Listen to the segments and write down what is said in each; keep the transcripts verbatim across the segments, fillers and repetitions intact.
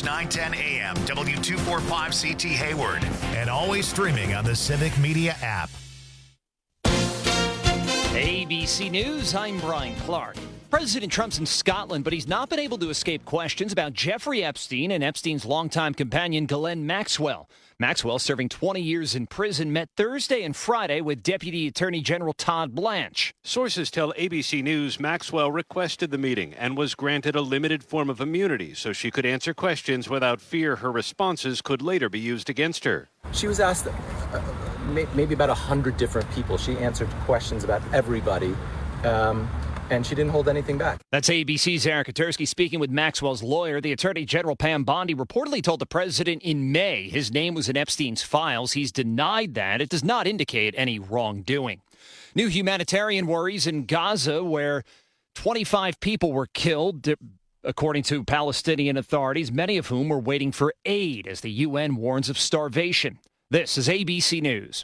nine ten A M, W two forty-five C T Hayward, and always streaming on the Civic Media app. A B C News, I'm Brian Clark. President Trump's in Scotland, but he's not been able to escape questions about Jeffrey Epstein and Epstein's longtime companion, Ghislaine Maxwell. Maxwell, serving twenty years in prison, met Thursday and Friday with Deputy Attorney General Todd Blanche. Sources tell A B C News Maxwell requested the meeting and was granted a limited form of immunity so she could answer questions without fear her responses could later be used against her. She was asked uh, maybe about one hundred different people. She answered questions about everybody. Um, And she didn't hold anything back. That's A B C's Eric Katursky speaking with Maxwell's lawyer. The Attorney General, Pam Bondi, reportedly told the president in May his name was in Epstein's files. He's denied that. It does not indicate any wrongdoing. New humanitarian worries in Gaza, where twenty-five people were killed, according to Palestinian authorities, many of whom were waiting for aid as the U N warns of starvation. This is A B C News.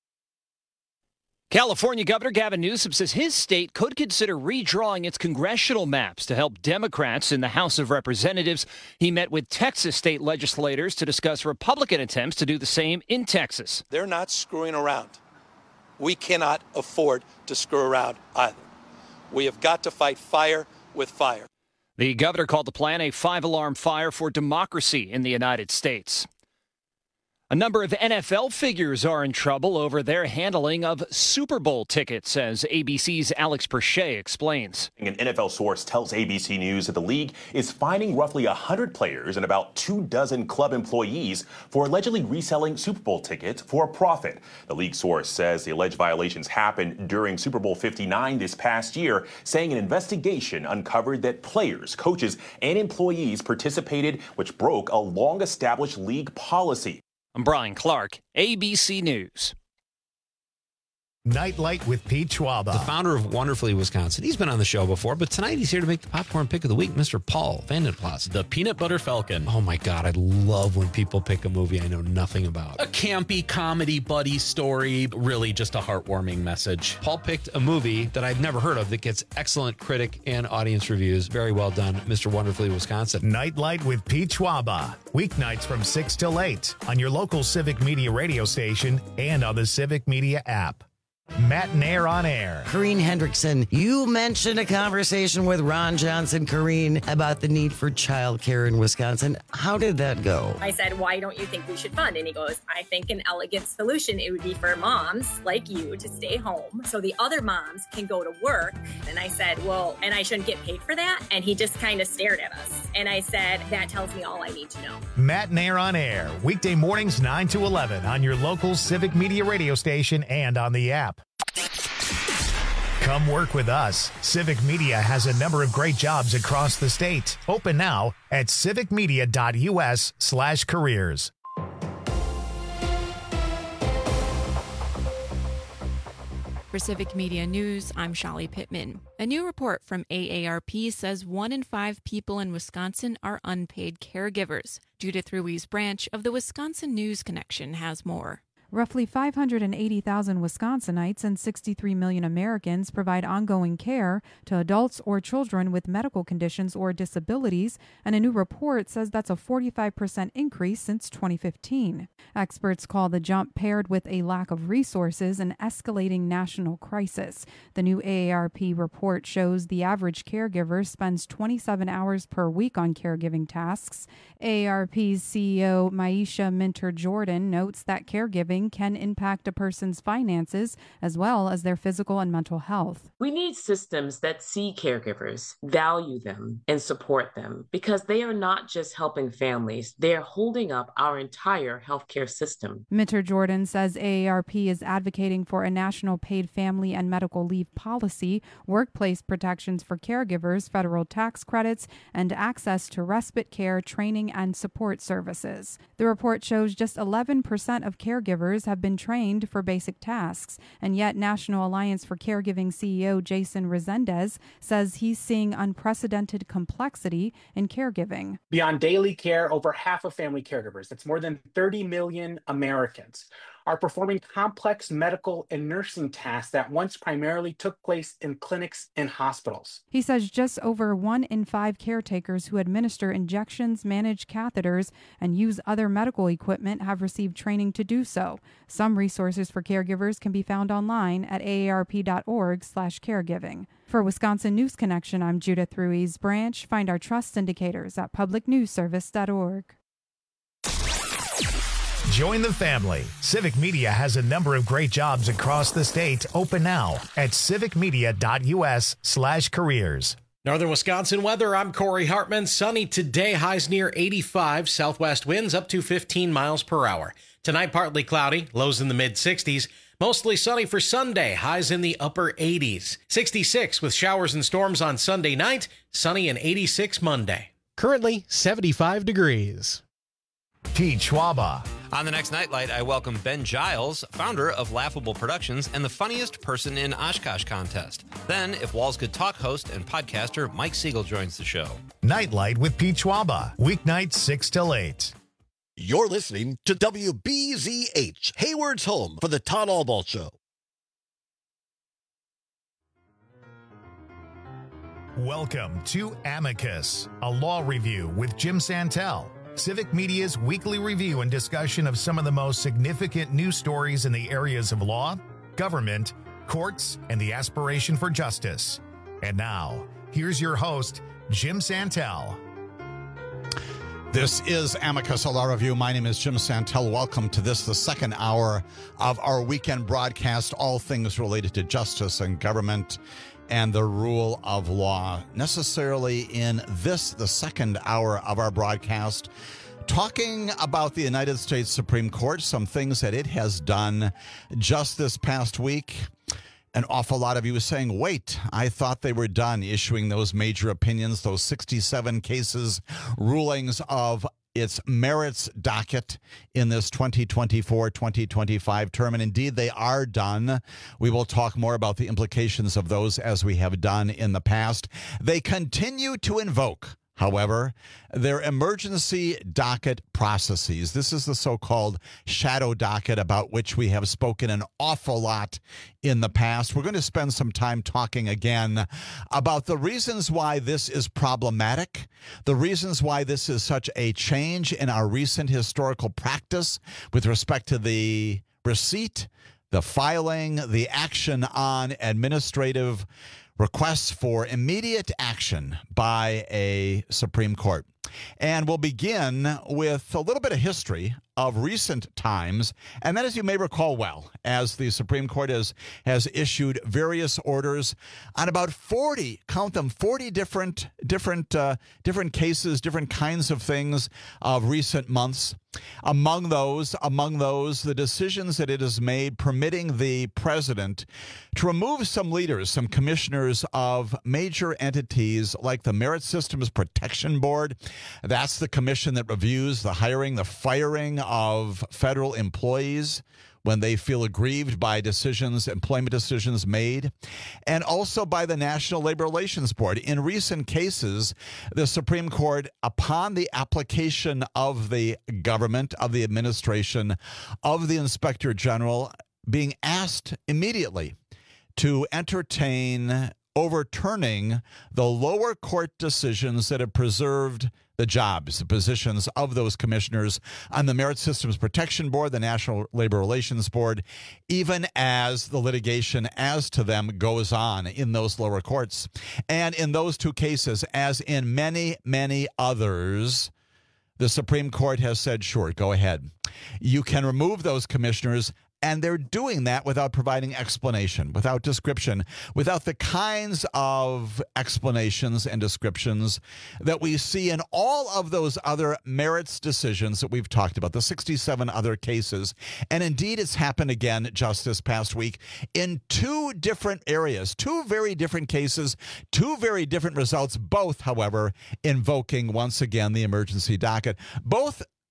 California Governor Gavin Newsom says his state could consider redrawing its congressional maps to help Democrats in the House of Representatives. He met with Texas state legislators to discuss Republican attempts to do the same in Texas. They're not screwing around. We cannot afford to screw around either. We have got to fight fire with fire. The governor called the plan a five-alarm fire for democracy in the United States. A number of N F L figures are in trouble over their handling of Super Bowl tickets, as A B C's Alex Perche explains. An N F L source tells A B C News that the league is fining roughly one hundred players and about two dozen club employees for allegedly reselling Super Bowl tickets for a profit. The league source says the alleged violations happened during Super Bowl fifty-nine this past year, saying an investigation uncovered that players, coaches, and employees participated, which broke a long-established league policy. I'm Brian Clark, A B C News. Nightlight with Pete Schwaba, the founder of Wonderfully Wisconsin. He's been on the show before, but tonight he's here to make the popcorn pick of the week, Mister Paul Vandenplas. The Peanut Butter Falcon. Oh my God, I love when people pick a movie I know nothing about. A campy comedy buddy story, really just a heartwarming message. Paul picked a movie that I've never heard of that gets excellent critic and audience reviews. Very well done, Mister Wonderfully Wisconsin. Nightlight with Pete Schwaba, weeknights from six till eight on your local Civic Media radio station and on the Civic Media app. Mattinaire on Air. Corrine Hendrickson, you mentioned a conversation with Ron Johnson, Corrine, about the need for childcare in Wisconsin. How did that go? I said, why don't you think we should fund? And he goes, I think an elegant solution, it would be for moms like you to stay home so the other moms can go to work. And I said, well, and I shouldn't get paid for that? And he just kind of stared at us. And I said, that tells me all I need to know. Mattinaire on Air, weekday mornings nine to eleven on your local Civic Media radio station and on the app. Come work with us. Civic Media has a number of great jobs across the state. Open now at civicmedia.us slash careers. For Civic Media News, I'm Shali Pittman. A new report from A A R P says one in five people in Wisconsin are unpaid caregivers. Judith Ruiz Branch of the Wisconsin News Connection has more. Roughly five hundred eighty thousand Wisconsinites and sixty-three million Americans provide ongoing care to adults or children with medical conditions or disabilities, and a new report says that's a forty-five percent increase since twenty fifteen. Experts call the jump paired with a lack of resources an escalating national crisis. The new A A R P report shows the average caregiver spends twenty-seven hours per week on caregiving tasks. A A R P's C E O Maisha Minter-Jordan notes that caregiving can impact a person's finances as well as their physical and mental health. We need systems that see caregivers, value them, and support them, because they are not just helping families, they're holding up our entire healthcare system. Minter-Jordan says A A R P is advocating for a national paid family and medical leave policy, workplace protections for caregivers, federal tax credits, and access to respite care, training, and support services. The report shows just eleven percent of caregivers have been trained for basic tasks, and yet National Alliance for Caregiving C E O Jason Resendez says he's seeing unprecedented complexity in caregiving. Beyond daily care, over half of family caregivers, that's more than thirty million Americans, are performing complex medical and nursing tasks that once primarily took place in clinics and hospitals. He says just over one in five caretakers who administer injections, manage catheters, and use other medical equipment have received training to do so. Some resources for caregivers can be found online at A A R P dot org slash caregiving. For Wisconsin News Connection, I'm Judith Ruiz Branch. Find our trust indicators at public news service dot org. Join the family. Civic Media has a number of great jobs across the state open now at civic media dot U S slash careers. Northern Wisconsin weather, I'm Corey Hartman. Sunny today, highs near eighty-five, southwest winds up to fifteen miles per hour. Tonight, partly cloudy, lows in the mid sixties. Mostly sunny for Sunday, highs in the upper eighties. sixty-six with showers and storms on Sunday night, sunny and eighty-six Monday. Currently seventy-five degrees. Pete Schwaba. On the next Nightlight, I welcome Ben Giles, founder of Laughable Productions and the funniest person in Oshkosh contest. Then, If Walls Could Talk host and podcaster Mike Siegel joins the show. Nightlight with Pete Schwaba, weeknights six till eight. You're listening to W B Z H, Hayward's home for the Todd Albaugh Show. Welcome to Amicus, a law review with Jim Santel. Civic Media's weekly review and discussion of some of the most significant news stories in the areas of law, government, courts, and the aspiration for justice. And now, here's your host, Jim Santel. This is Amicus, a law review. My name is Jim Santel. Welcome to this, the second hour of our weekend broadcast, all things related to justice and government and the rule of law. Necessarily in this, the second hour of our broadcast, talking about the United States Supreme Court, some things that it has done just this past week. An awful lot of you saying, wait, I thought they were done issuing those major opinions, those sixty-seven cases, rulings of its merits docket in this twenty twenty-four twenty twenty-five term. And indeed, they are done. We will talk more about the implications of those as we have done in the past. They continue to invoke, however, their emergency docket processes. This is the so-called shadow docket about which we have spoken an awful lot in the past. We're going to spend some time talking again about the reasons why this is problematic, the reasons why this is such a change in our recent historical practice with respect to the receipt, the filing, the action on administrative requests for immediate action by a Supreme Court. And we'll begin with a little bit of history of recent times, and that, as you may recall well, as the Supreme Court has, has issued various orders on about forty, count them, forty different different uh, different cases, different kinds of things of recent months. Among those, among those, the decisions that it has made permitting the president to remove some leaders, some commissioners of major entities like the Merit Systems Protection Board. That's the commission that reviews the hiring, the firing of federal employees when they feel aggrieved by decisions, employment decisions made, and also by the National Labor Relations Board. In recent cases, the Supreme Court, upon the application of the government, of the administration, of the Inspector General, being asked immediately to entertain overturning the lower court decisions that have preserved the jobs, the positions of those commissioners on the Merit Systems Protection Board, the National Labor Relations Board, even as the litigation as to them goes on in those lower courts. And in those two cases, as in many, many others, the Supreme Court has said, sure, go ahead. You can remove those commissioners. And they're doing that without providing explanation, without description, without the kinds of explanations and descriptions that we see in all of those other merits decisions that we've talked about, the sixty-seven other cases. And indeed, it's happened again just this past week in two different areas, two very different cases, two very different results, both, however, invoking once again the emergency docket. Both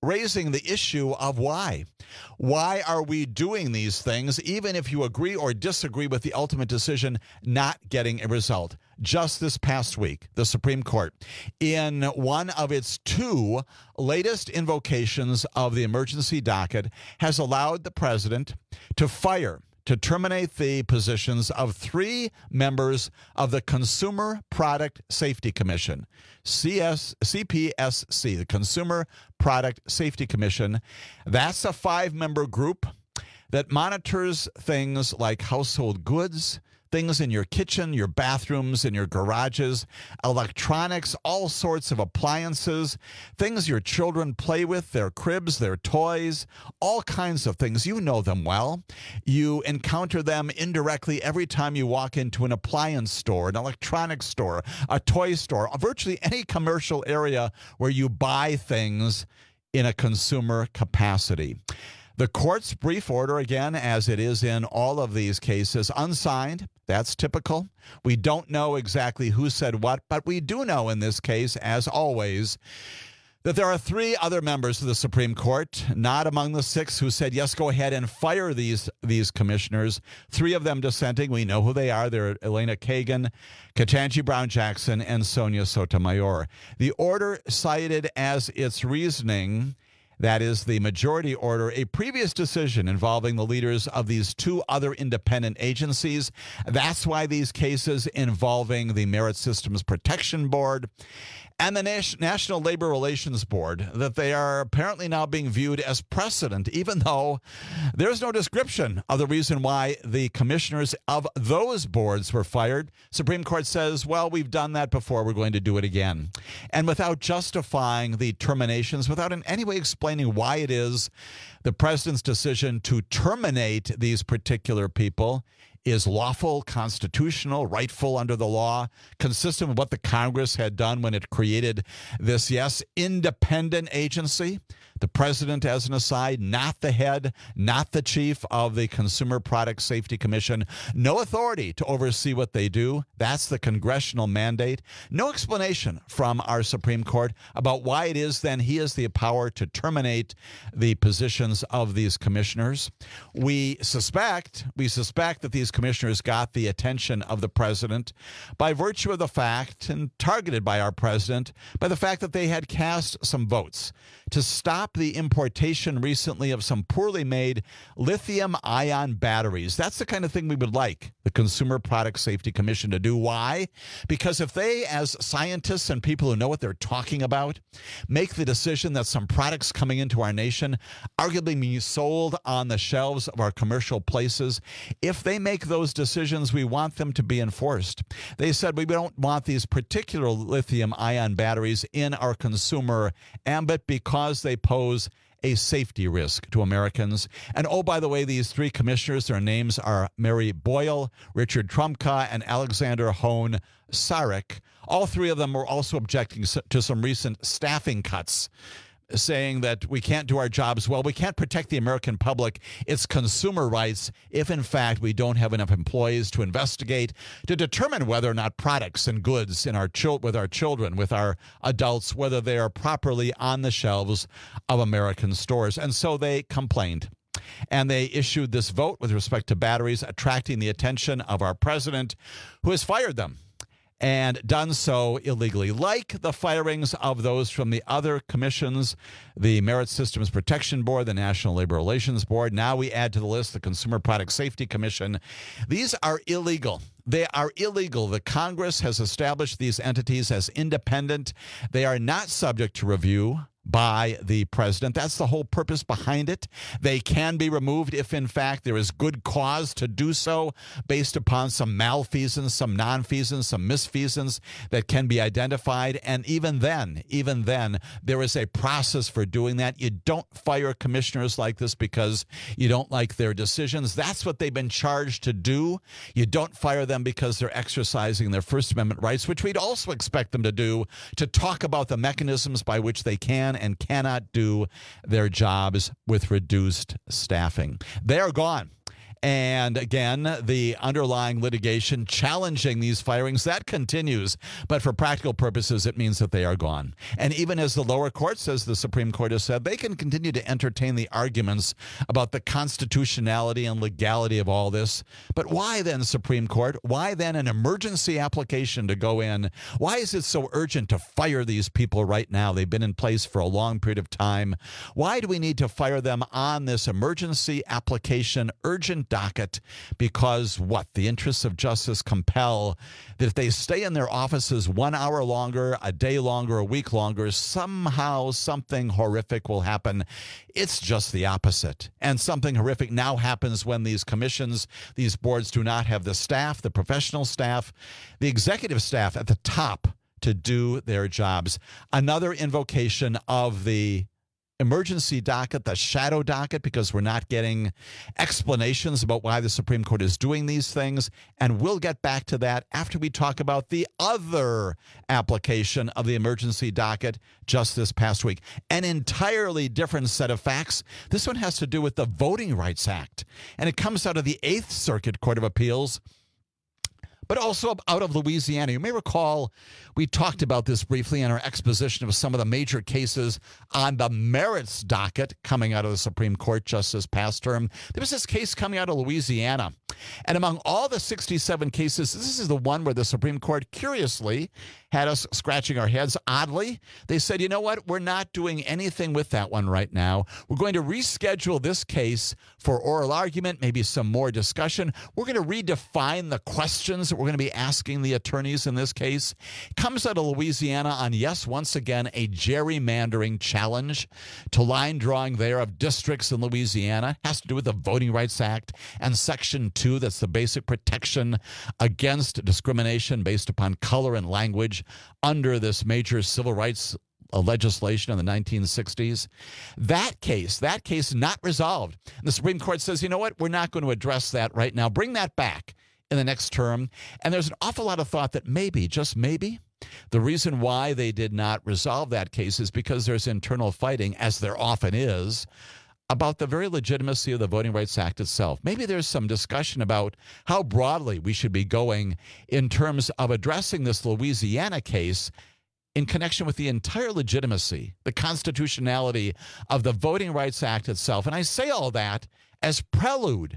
raising the issue of why. Why are we doing these things, even if you agree or disagree with the ultimate decision, not getting a result? Just this past week, the Supreme Court, in one of its two latest invocations of the emergency docket, has allowed the president to fire, to terminate the positions of three members of the Consumer Product Safety Commission, C S, C P S C, the Consumer Product Safety Commission. That's a five-member group that monitors things like household goods, things in your kitchen, your bathrooms, in your garages, electronics, all sorts of appliances, things your children play with, their cribs, their toys, all kinds of things. You know them well. You encounter them indirectly every time you walk into an appliance store, an electronics store, a toy store, virtually any commercial area where you buy things in a consumer capacity. The court's brief order, again, as it is in all of these cases, unsigned. That's typical. We don't know exactly who said what, but we do know in this case, as always, that there are three other members of the Supreme Court, not among the six who said, yes, go ahead and fire these, these commissioners. Three of them dissenting. We know who they are. They're Elena Kagan, Ketanji Brown Jackson, and Sonia Sotomayor. The order cited as its reasoning, that is the majority order, a previous decision involving the leaders of these two other independent agencies. That's why these cases involving the Merit Systems Protection Board and the Nas- National Labor Relations Board, that they are apparently now being viewed as precedent, even though there's no description of the reason why the commissioners of those boards were fired. Supreme Court says, well, we've done that before, we're going to do it again. And without justifying the terminations, without in any way explaining why it is the president's decision to terminate these particular people is lawful, constitutional, rightful under the law, consistent with what the Congress had done when it created this, yes, independent agency. The president, as an aside, not the head, not the chief of the Consumer Product Safety Commission. No authority to oversee what they do. That's the congressional mandate. No explanation from our Supreme Court about why it is then he has the power to terminate the positions of these commissioners. We suspect, we suspect that these commissioners got the attention of the president by virtue of the fact, and targeted by our president, by the fact that they had cast some votes to stop the importation recently of some poorly made lithium-ion batteries. That's the kind of thing we would like the Consumer Product Safety Commission to do. Why? Because if they, as scientists and people who know what they're talking about, make the decision that some products coming into our nation arguably being sold on the shelves of our commercial places, if they make those decisions, we want them to be enforced. They said we don't want these particular lithium-ion batteries in our consumer ambit because they pose a safety risk to Americans. And oh, by the way, these three commissioners, their names are Mary Boyle, Richard Trumka, and Alexander Hone Sarek. All three of them were also objecting to some recent staffing cuts, saying that we can't do our jobs well. We can't protect the American public, its consumer rights, if in fact we don't have enough employees to investigate, to determine whether or not products and goods in our chil- with our children, with our adults, whether they are properly on the shelves of American stores. And so they complained. And they issued this vote with respect to batteries, attracting the attention of our president, who has fired them, and done so illegally. Like the firings of those from the other commissions, the Merit Systems Protection Board, the National Labor Relations Board. Now we add to the list the Consumer Product Safety Commission. These are illegal. They are illegal. The Congress has established these entities as independent. They are not subject to review by the president. That's the whole purpose behind it. They can be removed if, in fact, there is good cause to do so based upon some malfeasance, some nonfeasance, some misfeasance that can be identified. And even then, even then, there is a process for doing that. You don't fire commissioners like this because you don't like their decisions. That's what they've been charged to do. You don't fire them because they're exercising their First Amendment rights, which we'd also expect them to do, to talk about the mechanisms by which they can and cannot do their jobs with reduced staffing. They are gone. And again, the underlying litigation challenging these firings, that continues. But for practical purposes, it means that they are gone. And even as the lower courts, as the Supreme Court has said, they can continue to entertain the arguments about the constitutionality and legality of all this. But why then, Supreme Court? Why then an emergency application to go in? Why is it so urgent to fire these people right now? They've been in place for a long period of time. Why do we need to fire them on this emergency application urgent docket? Because what? The interests of justice compel that if they stay in their offices one hour longer, a day longer, a week longer, somehow something horrific will happen. It's just the opposite. And something horrific now happens when these commissions, these boards do not have the staff, the professional staff, the executive staff at the top to do their jobs. Another invocation of the emergency docket, the shadow docket, because we're not getting explanations about why the Supreme Court is doing these things. And we'll get back to that after we talk about the other application of the emergency docket just this past week. An entirely different set of facts. This one has to do with the Voting Rights Act, and it comes out of the Eighth Circuit Court of Appeals, but also out of Louisiana. You may recall we talked about this briefly in our exposition of some of the major cases on the merits docket coming out of the Supreme Court just this past term. There was this case coming out of Louisiana. And among all the sixty-seven cases, this is the one where the Supreme Court curiously had us scratching our heads. Oddly, they said, you know what? We're not doing anything with that one right now. We're going to reschedule this case for oral argument, maybe some more discussion. We're going to redefine the questions that we're going to be asking the attorneys in this case. It comes out of Louisiana on, yes, once again, a gerrymandering challenge to line drawing there of districts in Louisiana. It has to do with the Voting Rights Act and Section two. That's the basic protection against discrimination based upon color and language under this major civil rights legislation in the nineteen sixties. That case, that case not resolved. And the Supreme Court says, you know what? We're not going to address that right now. Bring that back in the next term. And there's an awful lot of thought that maybe, just maybe, the reason why they did not resolve that case is because there's internal fighting, as there often is, about the very legitimacy of the Voting Rights Act itself. Maybe there's some discussion about how broadly we should be going in terms of addressing this Louisiana case in connection with the entire legitimacy, the constitutionality of the Voting Rights Act itself. And I say all that as prelude,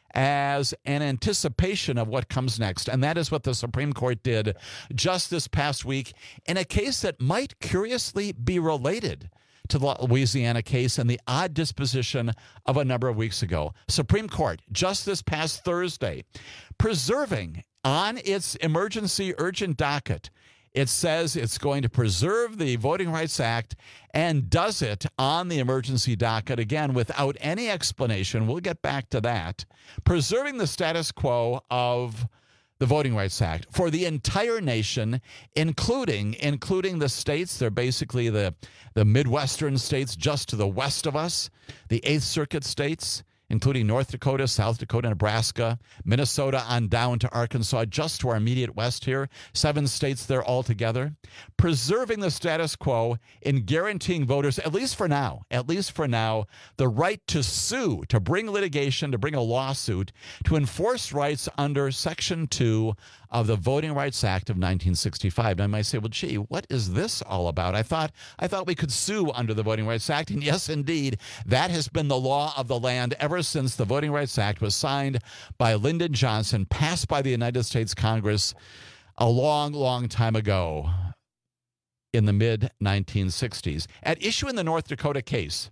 as an anticipation of what comes next. And that is what the Supreme Court did just this past week in a case that might curiously be related to the Louisiana case and the odd disposition of a number of weeks ago. Supreme Court, just this past Thursday, preserving on its emergency urgent docket, it says it's going to preserve the Voting Rights Act and does it on the emergency docket, again, without any explanation. We'll get back to that. Preserving the status quo of the Voting Rights Act for the entire nation, including including the states. They're basically the, the Midwestern states just to the west of us, the Eighth Circuit states, including North Dakota, South Dakota, Nebraska, Minnesota on down to Arkansas, just to our immediate west here, seven states there altogether, preserving the status quo in guaranteeing voters, at least for now, at least for now, the right to sue, to bring litigation, to bring a lawsuit, to enforce rights under Section two of the Voting Rights Act of nineteen sixty-five. Now, I might say, well, gee, what is this all about? I thought I thought we could sue under the Voting Rights Act. And yes, indeed, that has been the law of the land ever since the Voting Rights Act was signed by Lyndon Johnson, passed by the United States Congress a long, long time ago in the mid nineteen sixties. At issue in the North Dakota case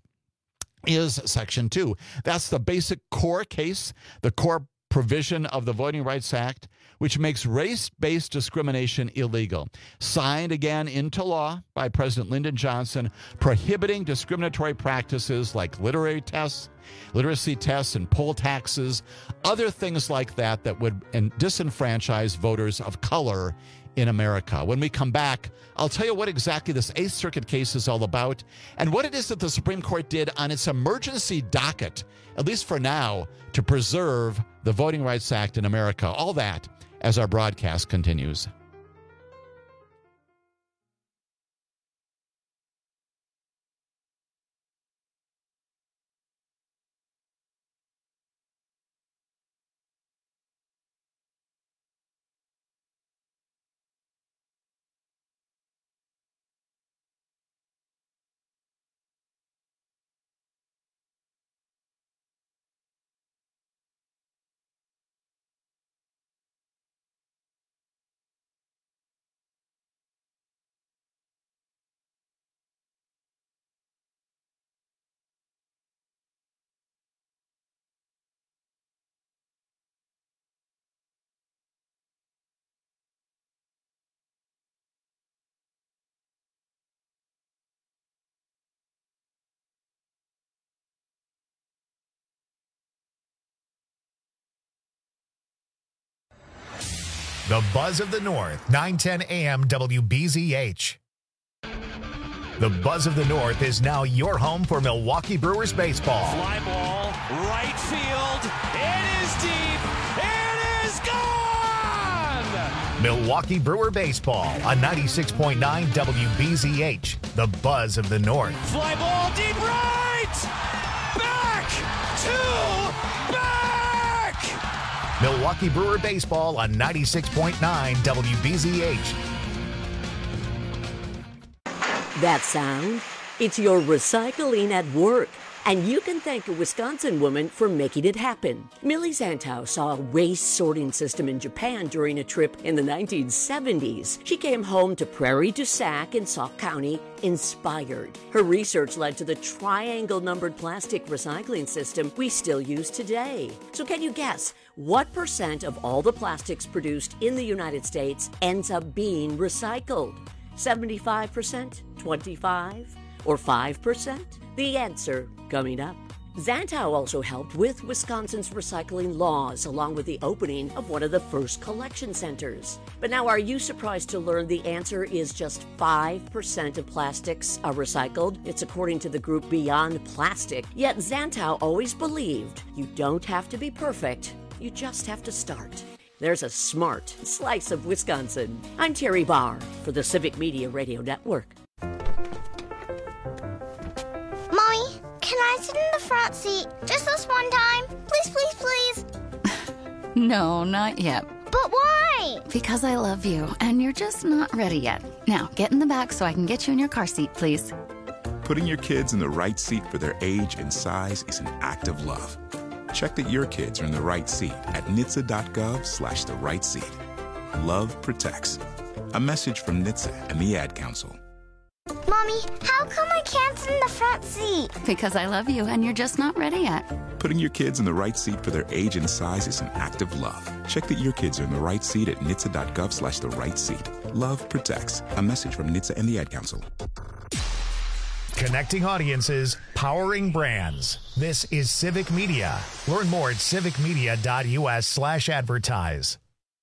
is Section two. That's the basic core case, the core provision of the Voting Rights Act, which makes race-based discrimination illegal. Signed again into law by President Lyndon Johnson, prohibiting discriminatory practices like literary tests, literacy tests, and poll taxes, other things like that that would disenfranchise voters of color in America. When we come back, I'll tell you what exactly this Eighth Circuit case is all about and what it is that the Supreme Court did on its emergency docket, at least for now, to preserve the Voting Rights Act in America. All that as our broadcast continues. The Buzz of the North, nine ten A M W B Z H. The Buzz of the North is now your home for Milwaukee Brewers baseball. Fly ball, right field. It is deep. It is gone! Milwaukee Brewer baseball on ninety-six point nine W B Z H. The Buzz of the North. Fly ball, deep right! Back to back! Milwaukee Brewer baseball on ninety-six point nine W B Z H. That sound? It's your recycling at work. And you can thank a Wisconsin woman for making it happen. Millie Zantow saw a waste sorting system in Japan during a trip in the nineteen seventies. She came home to Prairie du Sac in Sauk County inspired. Her research led to the triangle-numbered plastic recycling system we still use today. So can you guess what percent of all the plastics produced in the United States ends up being recycled? seventy-five percent, twenty-five, or five percent? The answer coming up. Zantow also helped with Wisconsin's recycling laws, along with the opening of one of the first collection centers. But now, are you surprised to learn the answer is just five percent of plastics are recycled? It's according to the group Beyond Plastic. Yet Zantow always believed you don't have to be perfect, you just have to start. There's a smart slice of Wisconsin. I'm Terry Barr for the Civic Media Radio Network. Mommy, can I sit in the front seat just this one time? Please, please, please. No, not yet. But why? Because I love you, and you're just not ready yet. Now, get in the back so I can get you in your car seat, please. Putting your kids in the right seat for their age and size is an act of love. Check that your kids are in the right seat at N H T S A dot gov slash the right seat. Love protects. A message from N H T S A and the Ad Council. Mommy, how come I can't sit in the front seat? Because I love you and you're just not ready yet. Putting your kids in the right seat for their age and size is an act of love. Check that your kids are in the right seat at N H T S A dot gov slash the right seat. Love protects. A message from N H T S A and the Ad Council. Connecting audiences, powering brands. This is Civic Media. Learn more at civic media dot U S slash advertise.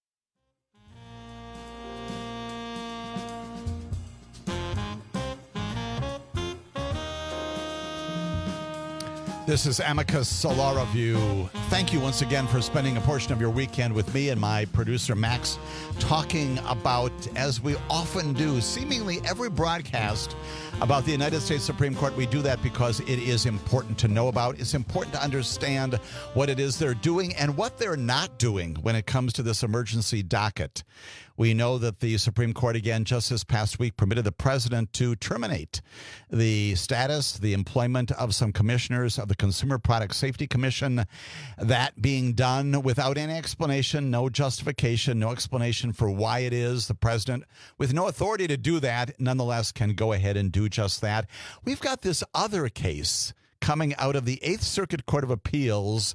This is Amicus Law Review. Thank you once again for spending a portion of your weekend with me and my producer, Max, talking about, as we often do, seemingly every broadcast about the United States Supreme Court. We do that because it is important to know about. It's important to understand what it is they're doing and what they're not doing when it comes to this emergency docket. We know that the Supreme Court, again, just this past week, permitted the president to terminate the status, the employment of some commissioners of the Consumer Product Safety Commission. That being done without any explanation, no justification, no explanation for why it is. The president, with no authority to do that, nonetheless can go ahead and do just that. We've got this other case coming out of the Eighth Circuit Court of Appeals,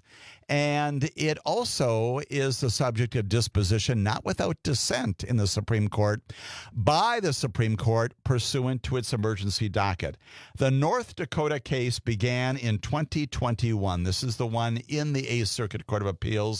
and it also is the subject of disposition, not without dissent in the Supreme Court, by the Supreme Court pursuant to its emergency docket. The North Dakota case began in twenty twenty-one. This is the one in the Eighth Circuit Court of Appeals.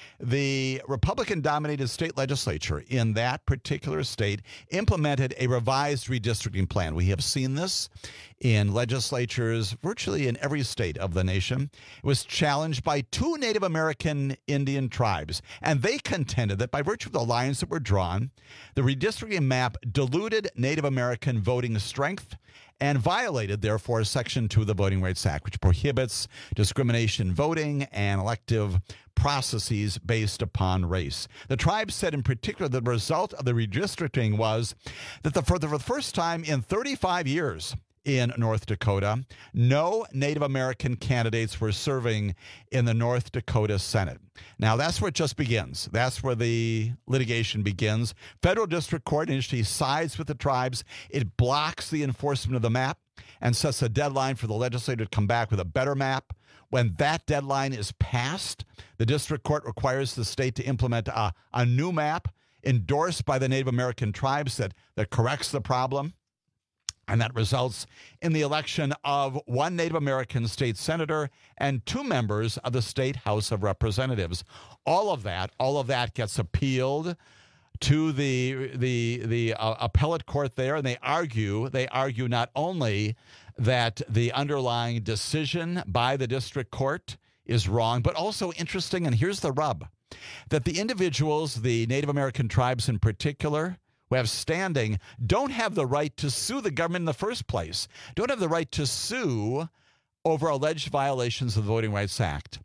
The Republican-dominated state legislature in that particular state implemented a revised redistricting plan. We have seen this in legislatures virtually in every state of the nation. It was challenged by two Native American Indian tribes, and they contended that by virtue of the lines that were drawn, the redistricting map diluted Native American voting strength and violated, therefore, Section two of the Voting Rights Act, which prohibits discrimination in voting and elective processes based upon race. The tribe said in particular the result of the redistricting was that the, for the first time in thirty-five years in North Dakota, no Native American candidates were serving in the North Dakota Senate. Now, that's where it just begins. That's where the litigation begins. Federal District Court initially sides with the tribes. It blocks the enforcement of the map and sets a deadline for the legislature to come back with a better map. When that deadline is passed, the district court requires the state to implement a, a new map endorsed by the Native American tribes that, that corrects the problem. And that results in the election of one Native American state senator and two members of the state House of Representatives. All of that, all of that gets appealed to the the the uh, appellate court there, and they argue they argue not only that the underlying decision by the district court is wrong, but also interesting, and here's the rub, that the individuals, the Native American tribes in particular, who have standing, don't have the right to sue the government in the first place, don't have the right to sue over alleged violations of the Voting Rights Act.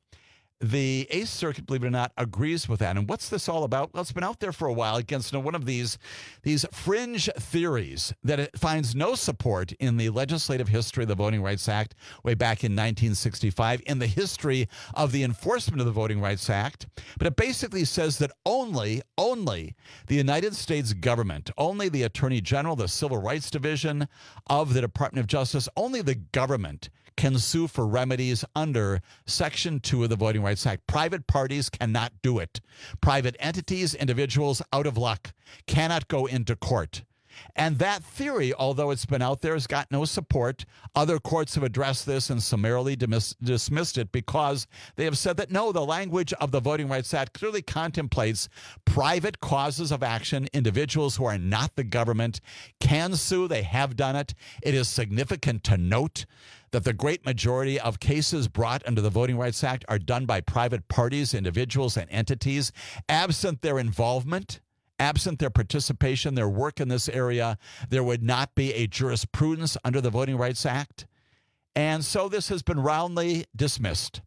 The Eighth Circuit, believe it or not, agrees with that. And what's this all about? Well, it's been out there for a while against you know, one of these, these fringe theories that it finds no support in the legislative history of the Voting Rights Act way back in nineteen sixty-five, in the history of the enforcement of the Voting Rights Act. But it basically says that only, only the United States government, only the Attorney General, the Civil Rights Division of the Department of Justice, only the government can sue for remedies under Section two of the Voting Rights Act. Private parties cannot do it. Private entities, individuals, out of luck, cannot go into court. And that theory, although it's been out there, has got no support. Other courts have addressed this and summarily dismiss- dismissed it because they have said that, no, the language of the Voting Rights Act clearly contemplates private causes of action. Individuals who are not the government can sue. They have done it. It is significant to note that the great majority of cases brought under the Voting Rights Act are done by private parties, individuals, and entities. Absent their involvement, absent their participation, their work in this area, there would not be a jurisprudence under the Voting Rights Act. And so this has been roundly dismissed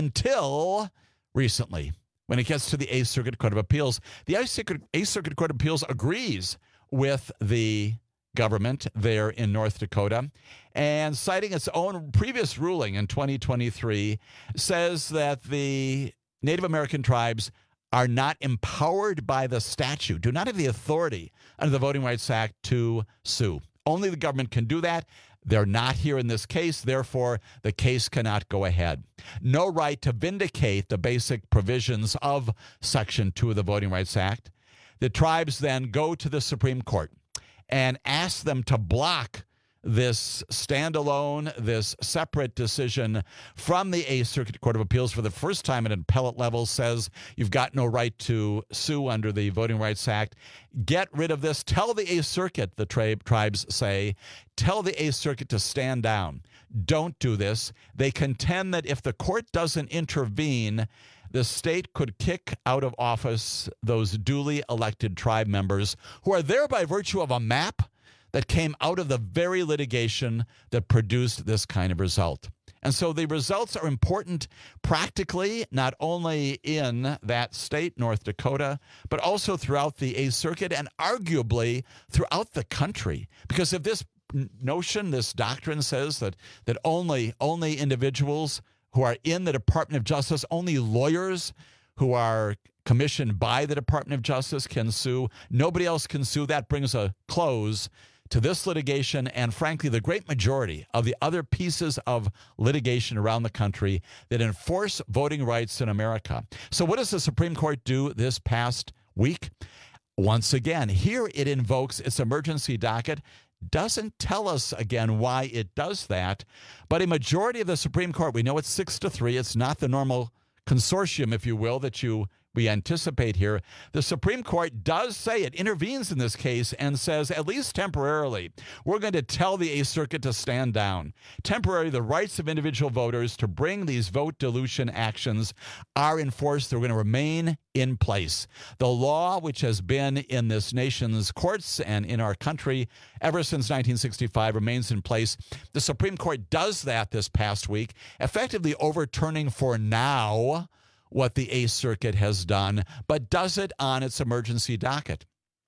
until recently, when it gets to the Eighth Circuit Court of Appeals. The Eighth Circuit, Eighth Circuit Court of Appeals agrees with the government there in North Dakota, and citing its own previous ruling in twenty twenty-three, says that the Native American tribes are not empowered by the statute, do not have the authority under the Voting Rights Act to sue. Only the government can do that. They're not here in this case, therefore the case cannot go ahead. No right to vindicate the basic provisions of Section two of the Voting Rights Act. The tribes then go to the Supreme Court and ask them to block this standalone, this separate decision from the Eighth Circuit Court of Appeals for the first time at an appellate level, says you've got no right to sue under the Voting Rights Act. Get rid of this. Tell the Eighth Circuit, the tri- tribes say, tell the Eighth Circuit to stand down. Don't do this. They contend that if the court doesn't intervene, the state could kick out of office those duly elected tribe members who are there by virtue of a map that came out of the very litigation that produced this kind of result. And so the results are important practically, not only in that state, North Dakota, but also throughout the Eighth Circuit and arguably throughout the country. Because if this notion, this doctrine says that that only only individuals who are in the Department of Justice, only lawyers who are commissioned by the Department of Justice can sue. Nobody else can sue. That brings a close to this litigation and, frankly, the great majority of the other pieces of litigation around the country that enforce voting rights in America. So what does the Supreme Court do this past week? Once again, here it invokes its emergency docket. Doesn't tell us again why it does that, but a majority of the Supreme Court, we know it's six to three. It's not the normal consortium, if you will, that you we anticipate here. The Supreme Court does say it intervenes in this case and says, at least temporarily, we're going to tell the Eighth Circuit to stand down. Temporarily, the rights of individual voters to bring these vote dilution actions are enforced. They're going to remain in place. The law, which has been in this nation's courts and in our country ever since nineteen sixty-five, remains in place. The Supreme Court does that this past week, effectively overturning for now what the Eighth Circuit has done, but does it on its emergency docket.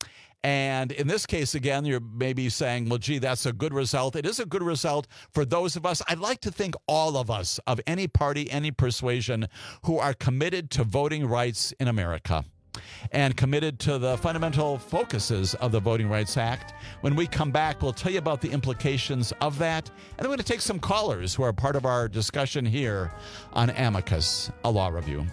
And in this case, again, you're maybe saying, well, gee, that's a good result. It is a good result for those of us, I'd like to think all of us, of any party, any persuasion, who are committed to voting rights in America and committed to the fundamental focuses of the Voting Rights Act. When we come back, we'll tell you about the implications of that. And then we're going to take some callers who are part of our discussion here on Amicus, a law review.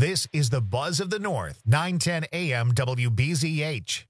This is the Buzz of the North, nine ten A M W B Z H.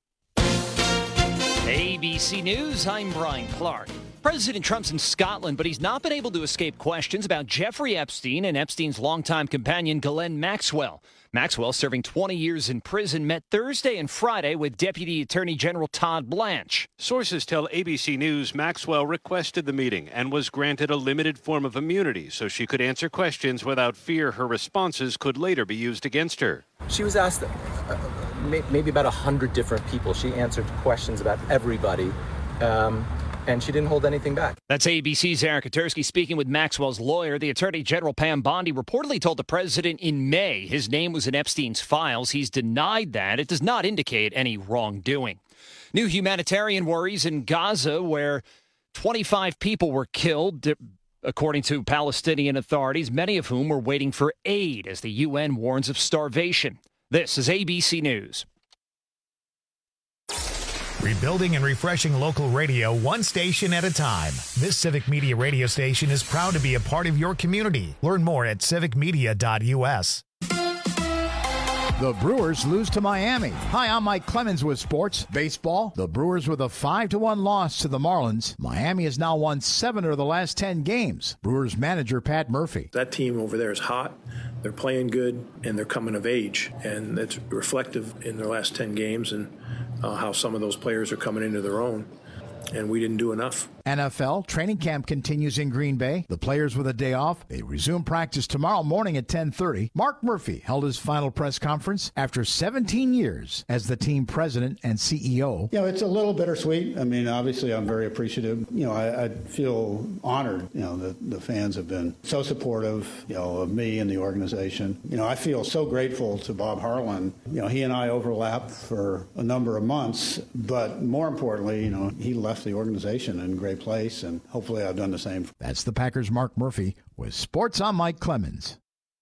A B C News, I'm Brian Clark. President Trump's in Scotland, but he's not been able to escape questions about Jeffrey Epstein and Epstein's longtime companion, Ghislaine Maxwell. Maxwell, serving twenty years in prison, met Thursday and Friday with Deputy Attorney General Todd Blanche. Sources tell A B C News Maxwell requested the meeting and was granted a limited form of immunity so she could answer questions without fear her responses could later be used against her. She was asked uh, maybe about one hundred different people. She answered questions about everybody. Um, And she didn't hold anything back. That's A B C's Aaron Katersky speaking with Maxwell's lawyer. The Attorney General Pam Bondi reportedly told the president in May his name was in Epstein's files. He's denied that. It does not indicate any wrongdoing. New humanitarian worries in Gaza, where twenty-five people were killed, according to Palestinian authorities, many of whom were waiting for aid as the U N warns of starvation. This is A B C News. Rebuilding and refreshing local radio one station at a time. This Civic Media radio station is proud to be a part of your community. Learn more at civic media dot U S. The Brewers lose to Miami. Hi, I'm Mike Clemens with sports. Baseball, the Brewers with a five to one loss to the Marlins. Miami has now won seven of the last ten games. Brewers manager Pat Murphy. That team over there is hot. They're playing good, and they're coming of age. And it's reflective in their last ten games and uh, how some of those players are coming into their own. And we didn't do enough. N F L training camp continues in Green Bay. The players with a day off. They resume practice tomorrow morning at ten thirty. Mark Murphy held his final press conference after seventeen years as the team president and C E O. You know, it's a little bittersweet. I mean, obviously, I'm very appreciative. You know, I, I feel honored, you know, that the fans have been so supportive, you know, of me and the organization. You know, I feel so grateful to Bob Harlan. You know, he and I overlapped for a number of months, but more importantly, you know, he left the organization in great place, and hopefully I've done the same. That's the Packers' Mark Murphy with sports. I'm Mike Clemens.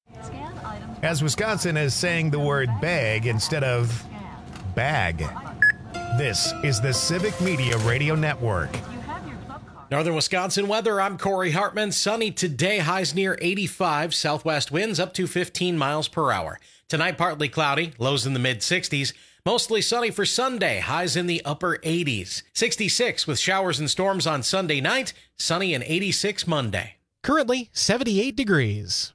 As Wisconsin is saying the word bag instead of bag. This is the Civic Media Radio Network. Northern Wisconsin weather, I'm Corey Hartman. Sunny today, highs near eighty-five. Southwest winds up to fifteen miles per hour. Tonight, partly cloudy, lows in the mid sixties. Mostly sunny for Sunday, highs in the upper eighties. sixty-six with showers and storms on Sunday night, sunny and eighty-six Monday. Currently seventy-eight degrees.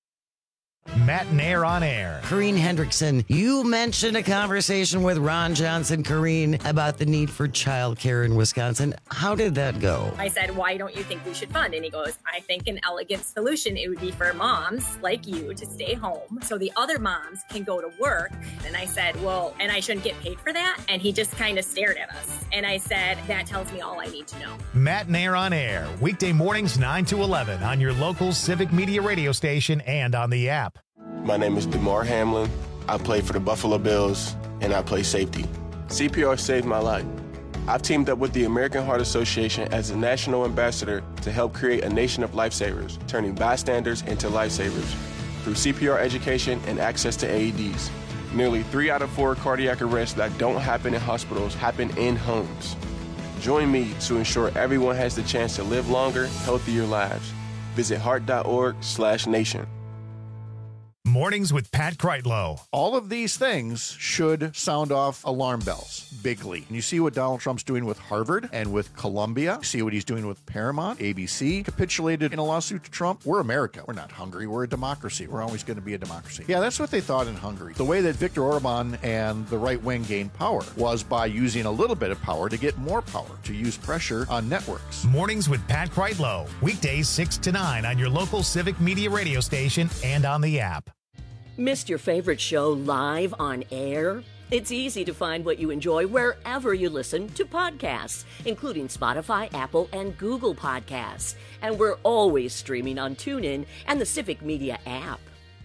Matt Nair on air. Corrine Hendrickson, you mentioned a conversation with Ron Johnson, Corrine, about the need for childcare in Wisconsin. How did that go? I said, why don't you think we should fund? And he goes, I think an elegant solution, it would be for moms like you to stay home so the other moms can go to work. And I said, well, and I shouldn't get paid for that? And he just kind of stared at us. And I said, that tells me all I need to know. Matt Nair on air, weekday mornings nine to eleven on your local Civic Media radio station and on the app. My name is DeMar Hamlin. I play for the Buffalo Bills, and I play safety. C P R saved my life. I've teamed up with the American Heart Association as a national ambassador to help create a nation of lifesavers, turning bystanders into lifesavers through C P R education and access to A E Ds. Nearly three out of four cardiac arrests that don't happen in hospitals happen in homes. Join me to ensure everyone has the chance to live longer, healthier lives. Visit heart.org slash nation. Mornings with Pat Kreitlow. All of these things should sound off alarm bells bigly. And you see what Donald Trump's doing with Harvard and with Columbia. You see what he's doing with Paramount. A B C capitulated in a lawsuit to Trump. We're America. We're not Hungary. We're a democracy. We're always going to be a democracy. Yeah, that's what they thought in Hungary. The way that Viktor Orban and the right wing gained power was by using a little bit of power to get more power, to use pressure on networks. Mornings with Pat Kreitlow. Weekdays six to nine on your local Civic Media radio station and on the app. Missed your favorite show live on air? It's easy to find what you enjoy wherever you listen to podcasts, including Spotify, Apple, and Google Podcasts. And we're always streaming on TuneIn and the Civic Media app.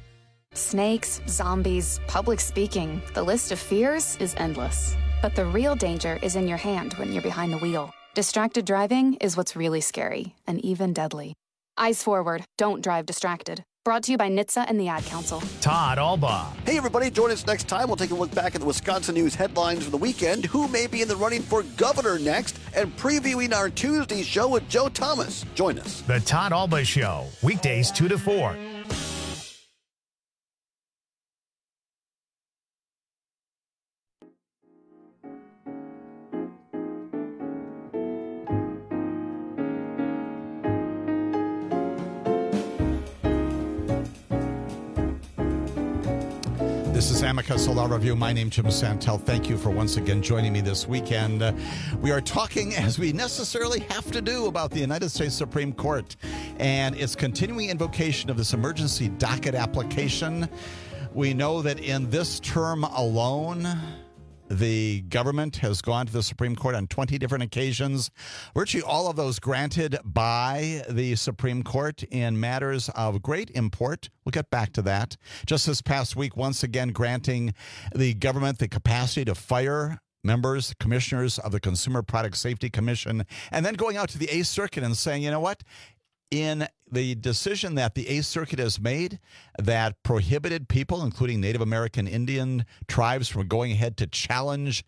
Snakes, zombies, public speaking. The list of fears is endless. But the real danger is in your hand when you're behind the wheel. Distracted driving is what's really scary and even deadly. Eyes forward. Don't drive distracted. Brought to you by N H T S A and the Ad Council. Todd Albaugh. Hey, everybody, join us next time. We'll take a look back at the Wisconsin news headlines for the weekend, who may be in the running for governor next, and previewing our Tuesday show with Joe Thomas. Join us. The Todd Albaugh Show, weekdays two to four. This is Amicus Law Review. My name is Jim Santel. Thank you for once again joining me this weekend. Uh, we are talking, as we necessarily have to do, about the United States Supreme Court and its continuing invocation of this emergency docket application. We know that in this term alone, the government has gone to the Supreme Court on twenty different occasions, virtually all of those granted by the Supreme Court in matters of great import. We'll get back to that. Just this past week, once again, granting the government the capacity to fire members, commissioners of the Consumer Product Safety Commission, and then going out to the Eighth Circuit and saying, you know what? In the decision that the Eighth Circuit has made that prohibited people, including Native American Indian tribes, from going ahead to challenge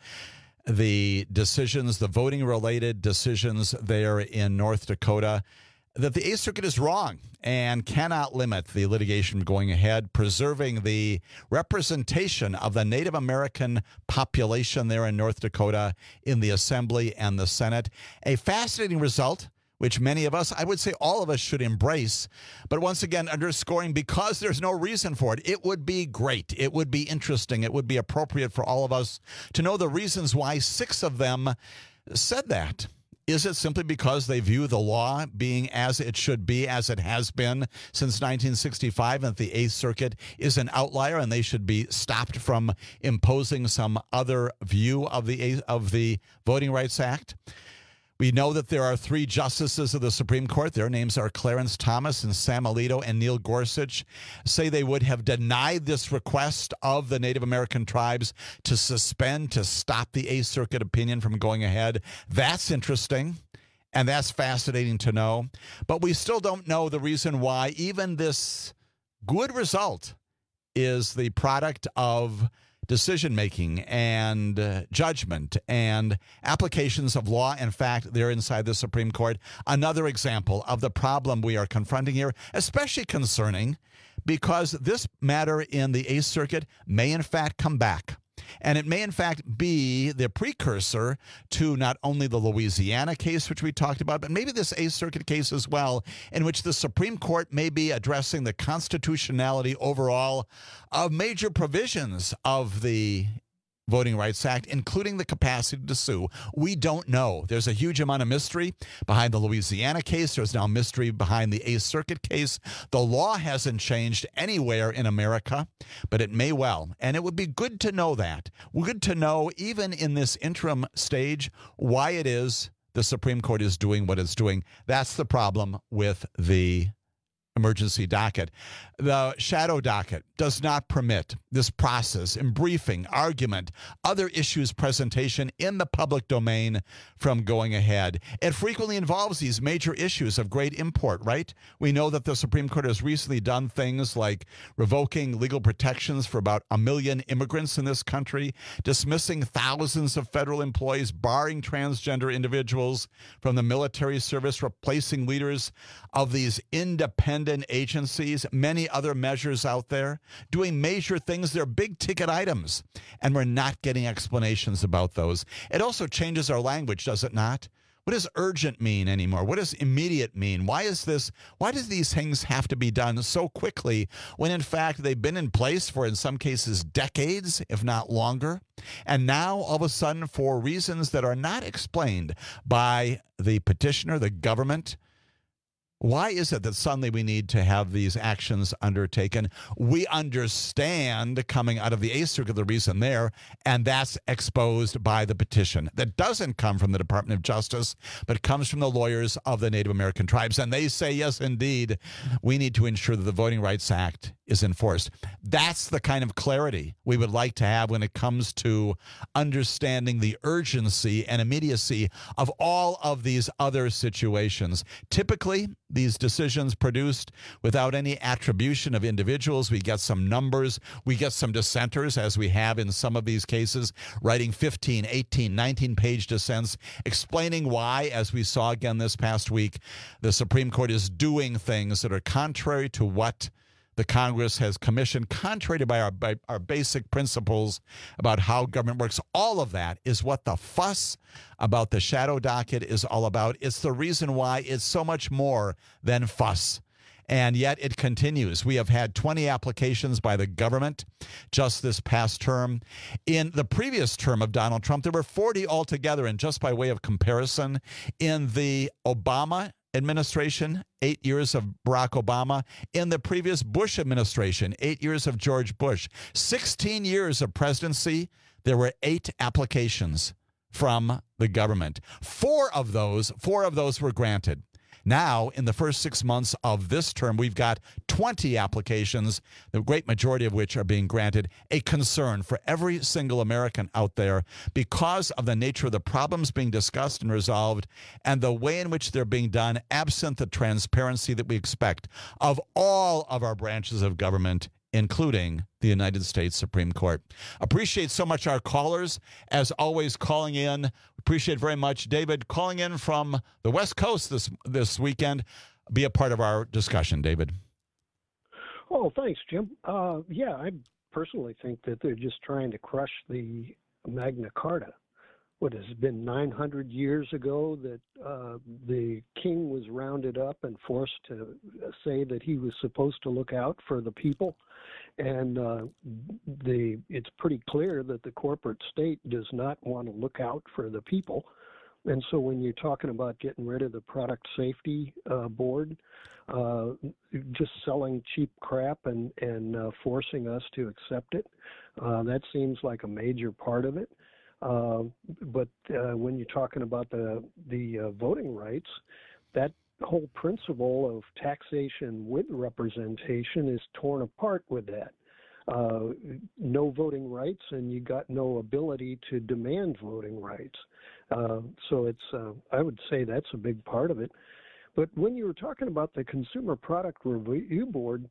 the decisions, the voting-related decisions there in North Dakota, that the Eighth Circuit is wrong and cannot limit the litigation going ahead, preserving the representation of the Native American population there in North Dakota in the Assembly and the Senate. A fascinating result, which many of us, I would say all of us, should embrace. But once again, underscoring, because there's no reason for it, it would be great. It would be interesting. It would be appropriate for all of us to know the reasons why six of them said that. Is it simply because they view the law being as it should be, as it has been since nineteen sixty-five, and that the Eighth Circuit is an outlier and they should be stopped from imposing some other view of the of the Voting Rights Act? We know that there are three justices of the Supreme Court. Their names are Clarence Thomas and Sam Alito and Neil Gorsuch. Say they would have denied this request of the Native American tribes to suspend, to stop the Eighth Circuit opinion from going ahead. That's interesting, and that's fascinating to know. But we still don't know the reason why even this good result is the product of decision-making and uh, judgment and applications of law and fact there inside the Supreme Court. Another example of the problem we are confronting here, especially concerning because this matter in the Eighth Circuit may in fact come back. And it may, in fact, be the precursor to not only the Louisiana case, which we talked about, but maybe this Eighth Circuit case as well, in which the Supreme Court may be addressing the constitutionality overall of major provisions of the Voting Rights Act, including the capacity to sue. We don't know. There's a huge amount of mystery behind the Louisiana case. There's now mystery behind the Eighth Circuit case. The law hasn't changed anywhere in America, but it may well. And it would be good to know that. Good to know, even in this interim stage, why it is the Supreme Court is doing what it's doing. That's the problem with the emergency docket. The shadow docket does not permit this process in briefing, argument, other issues presentation in the public domain from going ahead. It frequently involves these major issues of great import, right? We know that the Supreme Court has recently done things like revoking legal protections for about a million immigrants in this country, dismissing thousands of federal employees, barring transgender individuals from the military service, replacing leaders of these independent agencies, many other measures out there, doing major things. They're big ticket items, and we're not getting explanations about those. It also changes our language, does it not? What does urgent mean anymore? What does immediate mean? Why is this, why do these things have to be done so quickly when in fact they've been in place for, in some cases, decades, if not longer? And now all of a sudden, for reasons that are not explained by the petitioner, the government, why is it that suddenly we need to have these actions undertaken? We understand coming out of the Eighth Circuit the reason there, and that's exposed by the petition. That doesn't come from the Department of Justice, but comes from the lawyers of the Native American tribes. And they say, yes, indeed, we need to ensure that the Voting Rights Act is enforced. That's the kind of clarity we would like to have when it comes to understanding the urgency and immediacy of all of these other situations. Typically, these decisions produced without any attribution of individuals. We get some numbers. We get some dissenters, as we have in some of these cases, writing fifteen, eighteen, nineteen-page dissents, explaining why, as we saw again this past week, the Supreme Court is doing things that are contrary to what the Congress has commissioned, contrary to by our, by our basic principles about how government works. All of that is what the fuss about the shadow docket is all about. It's the reason why it's so much more than fuss. And yet it continues. We have had twenty applications by the government just this past term. In the previous term of Donald Trump, there were forty altogether. And just by way of comparison, in the Obama administration, eight years of Barack Obama. In the previous Bush administration, eight years of George Bush. sixteen years of presidency, there were eight applications from the government. Four of those, four of those were granted. Now, in the first six months of this term, we've got twenty applications, the great majority of which are being granted. A concern for every single American out there because of the nature of the problems being discussed and resolved and the way in which they're being done, absent the transparency that we expect of all of our branches of government, including the United States Supreme Court. Appreciate so much our callers, as always, calling in. Appreciate very much David calling in from the West Coast this this weekend. Be a part of our discussion, David. Oh, thanks, Jim. Uh, yeah, I personally think that they're just trying to crush the Magna Carta. What has been nine hundred years ago that uh, the king was rounded up and forced to say that he was supposed to look out for the people. And uh, the it's pretty clear that the corporate state does not want to look out for the people. And so when you're talking about getting rid of the product safety uh, board, uh, just selling cheap crap and, and uh, forcing us to accept it, uh, that seems like a major part of it. Uh, but uh, when you're talking about the, the uh, voting rights, that whole principle of taxation with representation is torn apart with that. Uh, no voting rights, and you got no ability to demand voting rights. Uh, so it's, uh, I would say that's a big part of it. But when you were talking about the Consumer Product Review Board,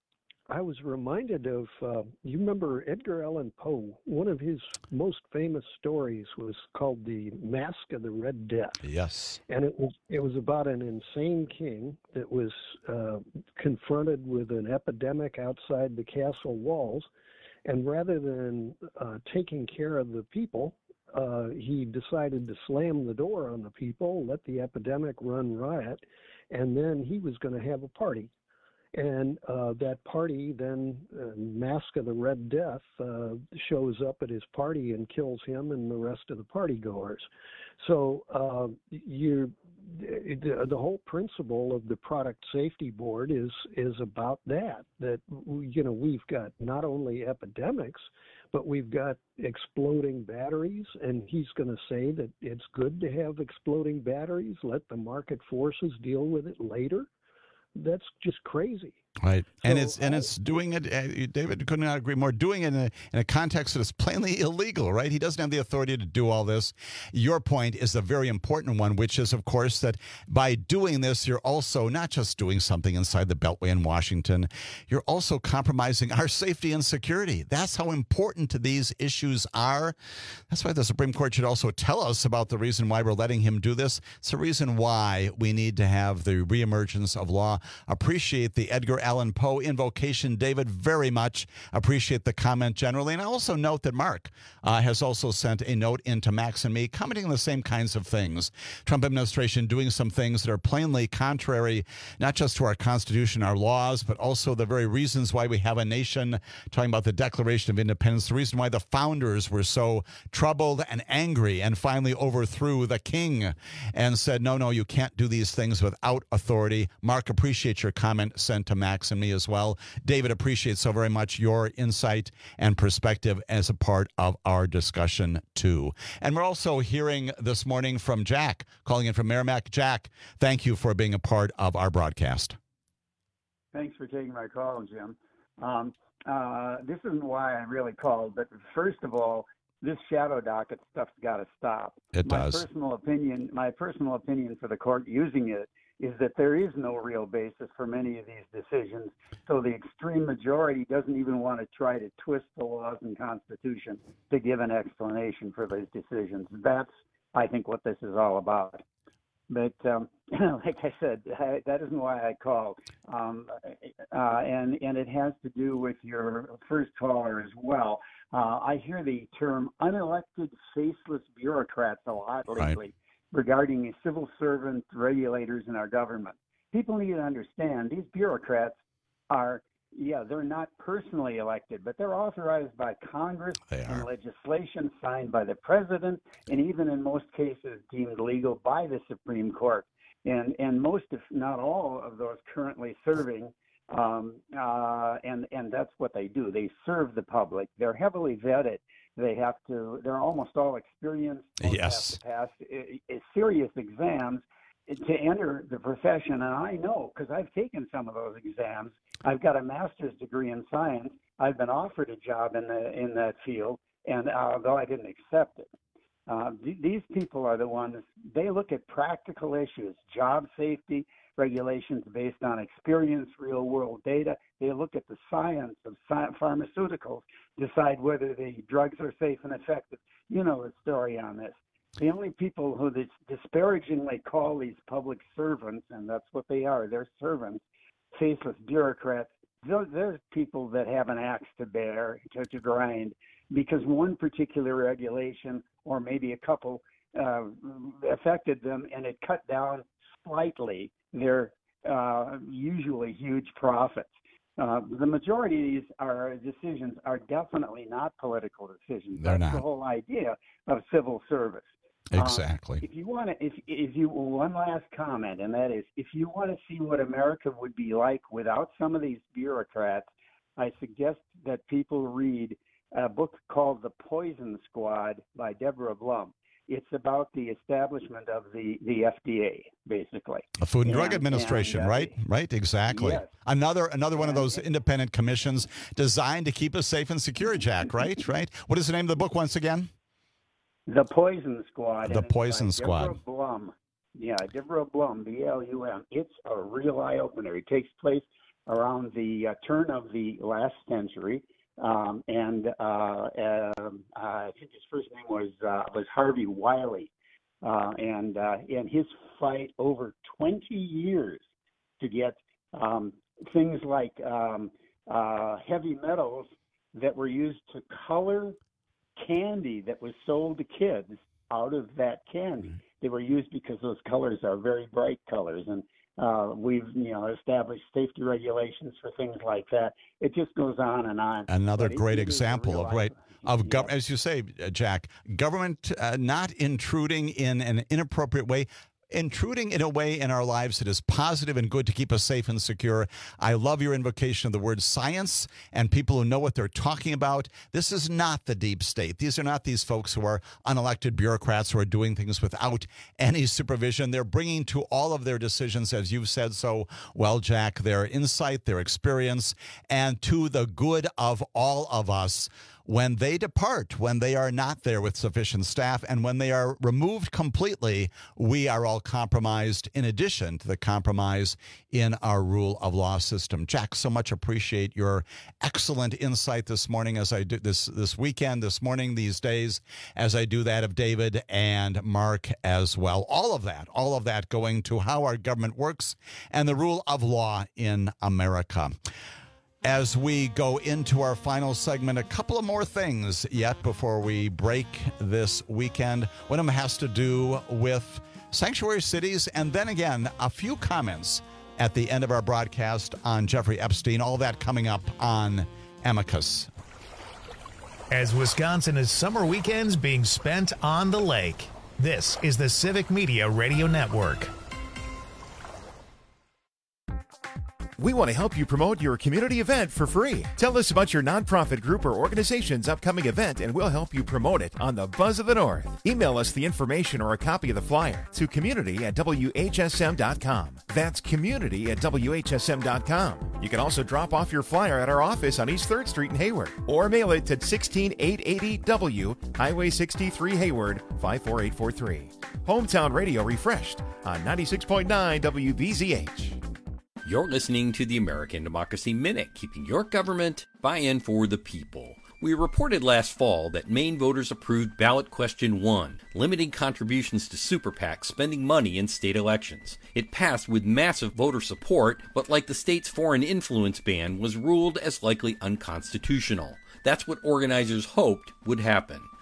I was reminded of, uh, you remember Edgar Allan Poe? One of his most famous stories was called The Mask of the Red Death. Yes. And it was it was about an insane king that was uh, confronted with an epidemic outside the castle walls. And rather than uh, taking care of the people, uh, he decided to slam the door on the people, let the epidemic run riot, and then he was going to have a party. And uh, that party then, uh, Mask of the Red Death, uh, shows up at his party and kills him and the rest of the party goers. So uh, you, the, the whole principle of the Product Safety Board is is about that. That you know we've got not only epidemics, but we've got exploding batteries, and he's going to say that it's good to have exploding batteries. Let the market forces deal with it later. That's just crazy. Right. So, and it's and it's doing it, uh, David could not agree more, doing it in a, in a context that is plainly illegal, right? He doesn't have the authority to do all this. Your point is a very important one, which is, of course, that by doing this, you're also not just doing something inside the Beltway in Washington, you're also compromising our safety and security. That's how important these issues are. That's why the Supreme Court should also tell us about the reason why we're letting him do this. It's the reason why we need to have the reemergence of law. Appreciate the Edgar Allan Poe invocation, David, very much. Appreciate the comment generally. And I also note that Mark uh, has also sent a note into Max and me commenting on the same kinds of things. Trump administration doing some things that are plainly contrary, not just to our Constitution, our laws, but also the very reasons why we have a nation, talking about the Declaration of Independence, the reason why the founders were so troubled and angry and finally overthrew the king and said, no, no, you can't do these things without authority. Mark, appreciate your comment sent to Max and me as well. David, appreciate so very much your insight and perspective as a part of our discussion too. And we're also hearing this morning from Jack, calling in from Merrimack. Jack, thank you for being a part of our broadcast. Thanks for taking my call, Jim. Um, uh, this isn't why I really called, but first of all, this shadow docket stuff's got to stop. It my does. Personal opinion, my personal opinion for the court using it is that there is no real basis for many of these decisions. So the extreme majority doesn't even want to try to twist the laws and Constitution to give an explanation for those decisions. That's, I think, what this is all about. But um, like I said, I, that isn't why I called. Um, uh, and, and it has to do with your first caller as well. Uh, I hear the term unelected, faceless bureaucrats a lot lately. Right. Regarding civil servant regulators in our government. people need to understand these bureaucrats are, yeah, they're not personally elected, but they're authorized by Congress and legislation signed by the president, and even in most cases deemed legal by the Supreme Court. And and most, if not all, of those currently serving, um, uh, and and that's what they do. They serve the public. They're heavily vetted. They have to. They're almost all experienced. Yes. Have to pass uh, serious exams to enter the profession, and I know because I've taken some of those exams. I've got a master's degree in science. I've been offered a job in the in that field, and although I didn't accept it, uh, th- these people are the ones. They look at practical issues, job safety, regulations based on experience, real world data. They look at the science of sci- pharmaceuticals, decide whether the drugs are safe and effective. You know the story on this. The only people who dis- disparagingly call these public servants, and that's what they are, they're servants, faceless bureaucrats, they're, they're people that have an axe to bear, to, to grind, because one particular regulation, or maybe a couple, uh, affected them, and it cut down slightly their uh, usually huge profits. Uh, the majority of these are decisions are definitely not political decisions. They're That's not. the whole idea of civil service. Exactly. Uh, if you want to, if if you one last comment, and that is, if you want to see what America would be like without some of these bureaucrats, I suggest that people read a book called The Poison Squad by Deborah Blum. It's about the establishment of the, the F D A, basically. The Food and, and Drug Administration, and, uh, right? Right, exactly. Yes. Another another one of those independent commissions designed to keep us safe and secure, Jack, right? Right? What is the name of the book once again? The Poison Squad. The and it's Poison by Squad. Deborah Blum. Yeah, Deborah Blum, B L U M. It's a real eye-opener. It takes place around the uh, turn of the last century. Um, and uh, uh, I think his first name was uh, was Harvey Wiley, uh, and uh, and his fight over twenty years to get um, things like um, uh, heavy metals that were used to color candy that was sold to kids out of that candy. They were used because those colors are very bright colors, and Uh, we've, you know, established safety regulations for things like that. It just goes on and on. Another But it- great it is a example real of right of gov- as you say, uh, Jack, government uh, not intruding in an inappropriate way. Intruding in a way in our lives that is positive and good to keep us safe and secure. I love your invocation of the word science and people who know what they're talking about. This is not the deep state. These are not these folks who are unelected bureaucrats who are doing things without any supervision. They're bringing to all of their decisions, as you've said so well, Jack, their insight, their experience, and to the good of all of us. When they depart, when they are not there with sufficient staff, and when they are removed completely, we are all compromised in addition to the compromise in our rule of law system. Jack, so much appreciate your excellent insight this morning as I do this this weekend, this morning, these days, as I do that of David and Mark as well. All of that, all of that going to how our government works and the rule of law in America. As we go into our final segment, a couple of more things yet before we break this weekend. One of them has to do with sanctuary cities, and then again, a few comments at the end of our broadcast on Jeffrey Epstein. All that coming up on Amicus. As Wisconsin is summer weekends being spent on the lake, this is the Civic Media Radio Network. We want to help you promote your community event for free. Tell us about your nonprofit group or organization's upcoming event, and we'll help you promote it on the Buzz of the North. Email us the information or a copy of the flyer to community at W H S M dot com. That's community at W H S M dot com. You can also drop off your flyer at our office on East third Street in Hayward, or mail it to sixteen eight eighty W, Highway sixty-three, Hayward, five four eight four three. Hometown Radio refreshed on ninety-six point nine W B Z H. You're listening to the American Democracy Minute, keeping your government buy-in for the people. We reported last fall that Maine voters approved ballot question one, limiting contributions to super PACs spending money in state elections. It passed with massive voter support, but like the state's foreign influence ban, was ruled as likely unconstitutional. That's what organizers hoped would happen.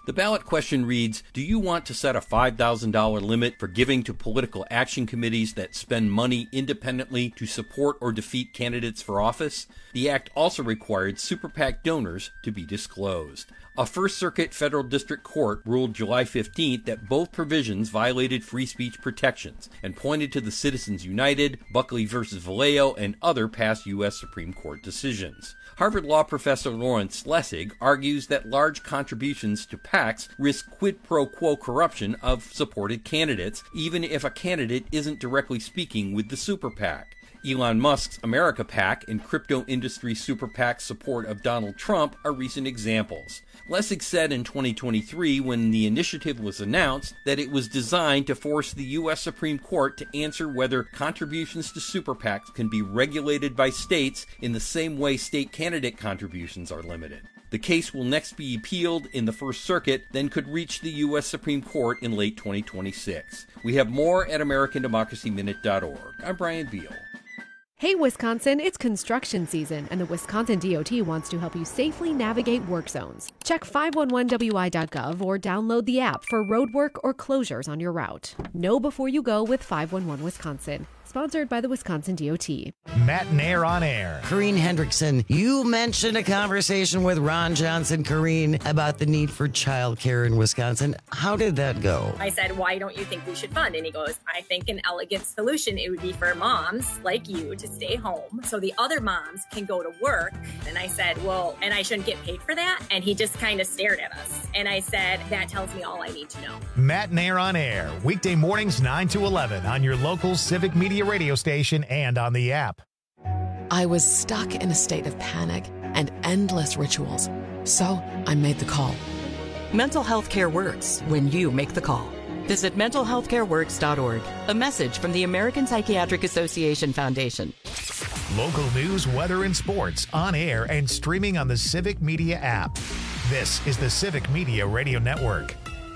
The ballot question reads, do you want to set a five thousand dollars limit for giving to political action committees that spend money independently to support or defeat candidates for office? The act also required Super PAC donors to be disclosed. A First Circuit Federal District Court ruled July fifteenth that both provisions violated free speech protections and pointed to the Citizens United, Buckley versus Vallejo, and other past U S Supreme Court decisions. Harvard Law professor Lawrence Lessig argues that large contributions to PACs risk quid pro quo corruption of supported candidates, even if a candidate isn't directly speaking with the Super PAC. Elon Musk's America PAC and crypto industry Super PAC's support of Donald Trump are recent examples. Lessig said in twenty twenty-three, when the initiative was announced, that it was designed to force the U S Supreme Court to answer whether contributions to Super PACs can be regulated by states in the same way state candidate contributions are limited. The case will next be appealed in the First Circuit, then could reach the U S Supreme Court in late twenty twenty-six. We have more at American Democracy Minute dot org. I'm Brian Beal. Hey, Wisconsin, it's construction season, and the Wisconsin D O T wants to help you safely navigate work zones. Check five one one W I dot gov or download the app for road work or closures on your route. Know before you go with five one one Wisconsin. Sponsored by the Wisconsin D O T. Matt Nair on air. Corrine Hendrickson, you mentioned a conversation with Ron Johnson, Corrine, about the need for childcare in Wisconsin. How did that go? I said, why don't you think we should fund? And he goes, I think an elegant solution, it would be for moms like you to stay home so the other moms can go to work. And I said, well, and I shouldn't get paid for that? And he just kind of stared at us. And I said, that tells me all I need to know. Matt Nair on air, weekday mornings nine to eleven on your local Civic Media radio station and on the app. I was stuck in a state of panic and endless rituals. So I made the call. Mental health care works when you make the call. Visit mental health care works dot org. A message from the American Psychiatric Association Foundation. Local news, weather, and sports on air and streaming on the Civic Media app. This is the Civic Media Radio Network.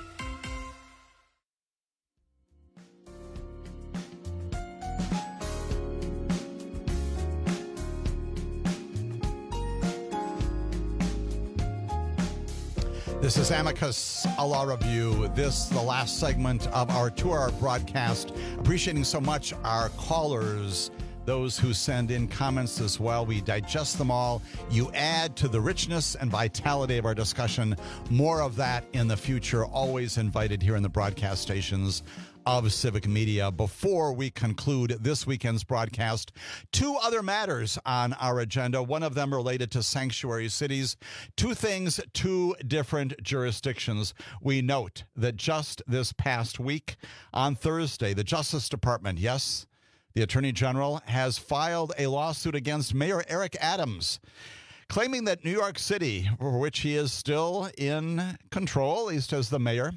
This is Amicus a Law Review. This, the last segment of our two-hour broadcast. Appreciating so much our callers, those who send in comments as well. We digest them all. You add to the richness and vitality of our discussion. More of that in the future. Always invited here in the broadcast stations of Civic Media. Before we conclude this weekend's broadcast, two other matters on our agenda, one of them related to sanctuary cities. Two things, two different jurisdictions. We note that just this past week, on Thursday, the Justice Department, yes, the Attorney General, has filed a lawsuit against Mayor Eric Adams, claiming that New York City, for which he is still in control, at least as the mayor,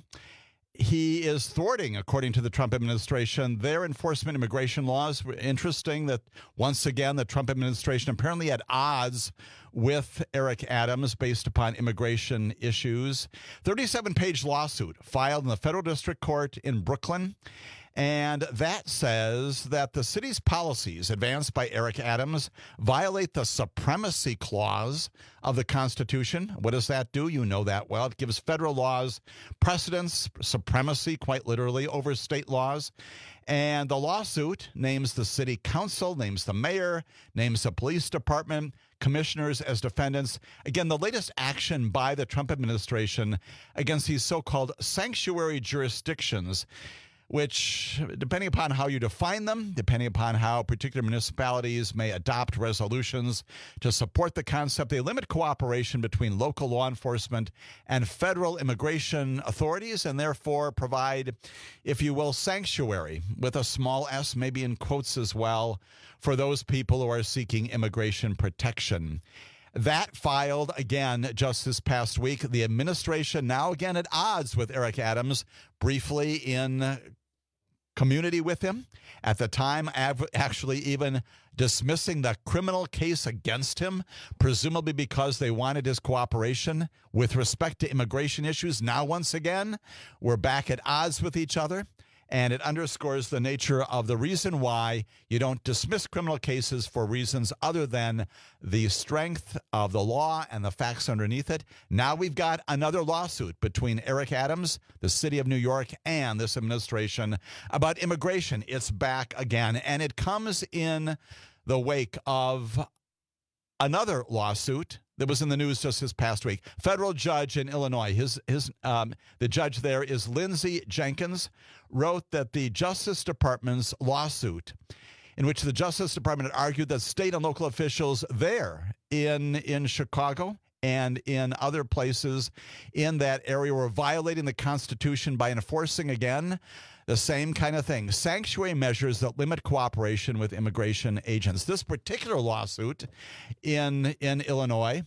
he is thwarting, according to the Trump administration, their enforcement immigration laws. Interesting that, once again, the Trump administration apparently at odds with Eric Adams based upon immigration issues. thirty-seven page lawsuit filed in the federal district court in Brooklyn. And that says that the city's policies advanced by Eric Adams violate the supremacy clause of the Constitution. What does that do? You know that well. It gives federal laws precedence, supremacy, quite literally, over state laws. And the lawsuit names the city council, names the mayor, names the police department, commissioners as defendants. Again, the latest action by the Trump administration against these so-called sanctuary jurisdictions, which, depending upon how you define them, depending upon how particular municipalities may adopt resolutions to support the concept, they limit cooperation between local law enforcement and federal immigration authorities, and therefore provide, if you will, sanctuary, with a small s, maybe in quotes as well, for those people who are seeking immigration protection. That filed again just this past week. The administration now again at odds with Eric Adams, briefly in community with him. At the time, av- actually even dismissing the criminal case against him, presumably because they wanted his cooperation with respect to immigration issues. Now, once again, we're back at odds with each other. And it underscores the nature of the reason why you don't dismiss criminal cases for reasons other than the strength of the law and the facts underneath it. Now we've got another lawsuit between Eric Adams, the city of New York, and this administration about immigration. It's back again, and it comes in the wake of another lawsuit that was in the news just this past week. Federal judge in Illinois, his his um, the judge there is Lindsay Jenkins, wrote that the Justice Department's lawsuit, in which the Justice Department had argued that state and local officials there in in Chicago and in other places in that area were violating the Constitution by enforcing, again, the same kind of thing, sanctuary measures that limit cooperation with immigration agents. This particular lawsuit in, in Illinois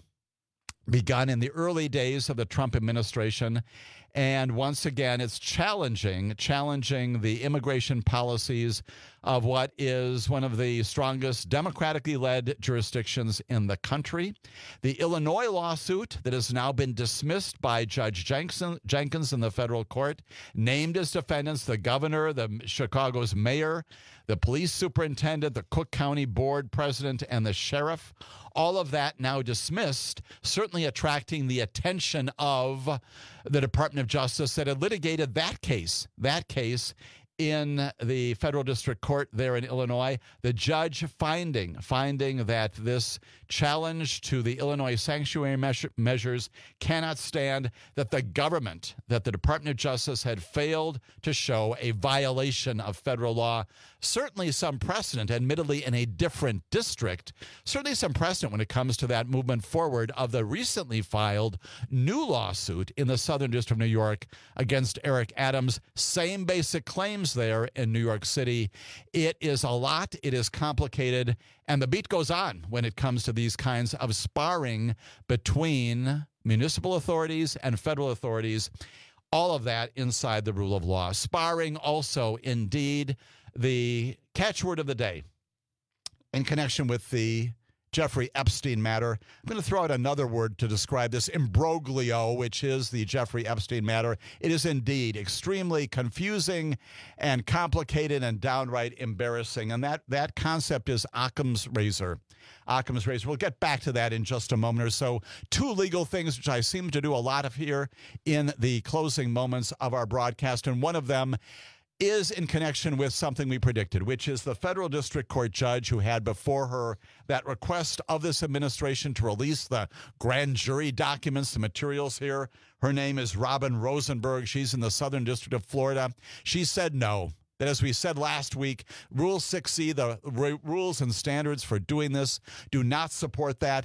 begun in the early days of the Trump administration. And once again, it's challenging, challenging the immigration policies of what is one of the strongest democratically led jurisdictions in the country. The Illinois lawsuit that has now been dismissed by Judge Jenkins in the federal court, named as defendants the governor, the Chicago's mayor, the police superintendent, the Cook County board president, and the sheriff. All of that now dismissed, certainly attracting the attention of the Department of Justice that had litigated that case, that case in the federal district court there in Illinois. The judge finding, finding that this challenge to the Illinois sanctuary measure, measures cannot stand, that the government, that the Department of Justice had failed to show a violation of federal law. Certainly some precedent, admittedly in a different district, certainly some precedent when it comes to that movement forward of the recently filed new lawsuit in the Southern District of New York against Eric Adams. Same basic claims there in New York City. It is a lot. It is complicated. And the beat goes on when it comes to these kinds of sparring between municipal authorities and federal authorities. All of that inside the rule of law. Sparring also, indeed, the catchword of the day in connection with the Jeffrey Epstein matter. I'm going to throw out another word to describe this imbroglio, which is the Jeffrey Epstein matter. It is indeed extremely confusing and complicated and downright embarrassing. And that, that concept is Occam's razor. Occam's razor. We'll get back to that in just a moment or so. Two legal things, which I seem to do a lot of here in the closing moments of our broadcast. And one of them is in connection with something we predicted, which is the federal district court judge who had before her that request of this administration to release the grand jury documents, the materials here. Her name is Robin Rosenberg. She's in the Southern District of Florida. She said no. That, as we said last week, Rule six C, the r- rules and standards for doing this, do not support that.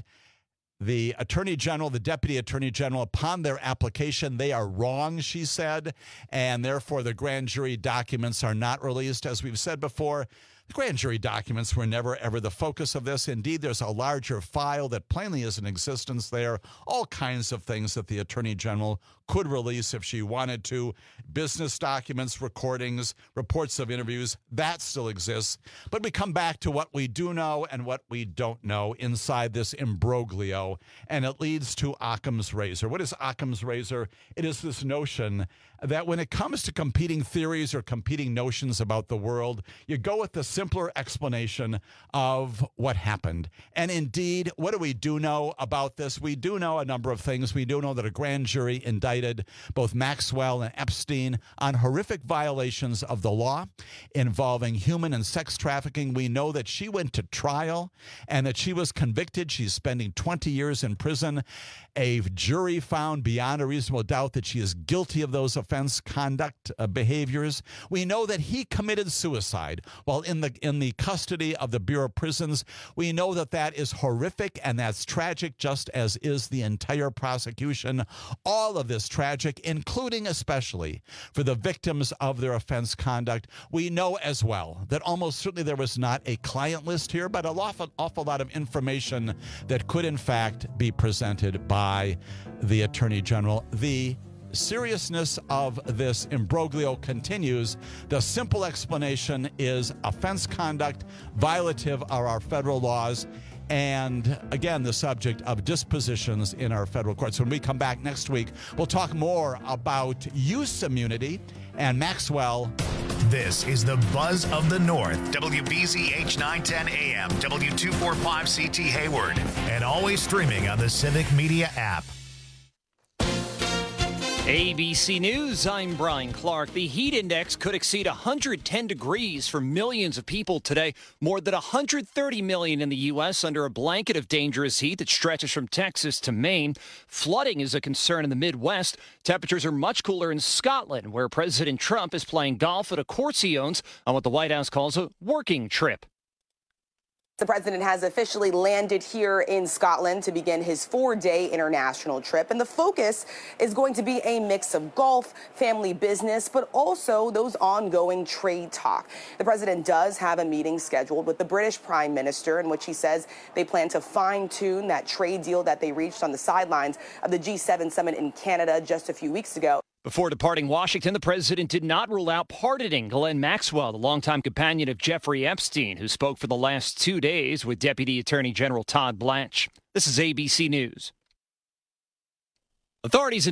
The Attorney General, the Deputy Attorney General, upon their application, they are wrong, she said, and therefore the grand jury documents are not released. As we've said before, the grand jury documents were never, ever the focus of this. Indeed, there's a larger file that plainly is in existence there. All kinds of things that the Attorney General could release if she wanted to. Business documents, recordings, reports of interviews, that still exists. But we come back to what we do know and what we don't know inside this imbroglio, and it leads to Occam's razor. What is Occam's razor? It is this notion that when it comes to competing theories or competing notions about the world, you go with the simpler explanation of what happened. And indeed, what do we do know about this? We do know a number of things. We do know that a grand jury indicted both Maxwell and Epstein on horrific violations of the law involving human and sex trafficking. We know that she went to trial and that she was convicted. She's spending twenty years in prison. A jury found beyond a reasonable doubt that she is guilty of those offense conduct uh, behaviors. We know that he committed suicide while in the in the custody of the Bureau of Prisons. We know that that is horrific and that's tragic, just as is the entire prosecution. All of this tragic, including especially for the victims of their offense conduct. We know as well that almost certainly there was not a client list here, but an awful, awful lot of information that could in fact be presented by the Attorney General. The seriousness of this imbroglio continues. The simple explanation is offense conduct violative of our federal laws, and again, the subject of dispositions in our federal courts. When we come back next week, we'll talk more about use immunity and Maxwell This is the Buzz of the North, W B Z H nine ten A M, W two forty-five C T Hayward, and always streaming on the Civic Media app. A B C News, I'm Brian Clark. The heat index could exceed one hundred ten degrees for millions of people today. More than one hundred thirty million in the U S under a blanket of dangerous heat that stretches from Texas to Maine. Flooding is a concern in the Midwest. Temperatures are much cooler in Scotland, where President Trump is playing golf at a course he owns on what the White House calls a working trip. The president has officially landed here in Scotland to begin his four-day international trip, and the focus is going to be a mix of golf, family business, but also those ongoing trade talk. The president does have a meeting scheduled with the British Prime Minister in which he says they plan to fine-tune that trade deal that they reached on the sidelines of the G seven summit in Canada just a few weeks ago. Before departing Washington, the president did not rule out pardoning Ghislaine Maxwell, the longtime companion of Jeffrey Epstein, who spoke for the last two days with Deputy Attorney General Todd Blanche. This is A B C News. Authorities in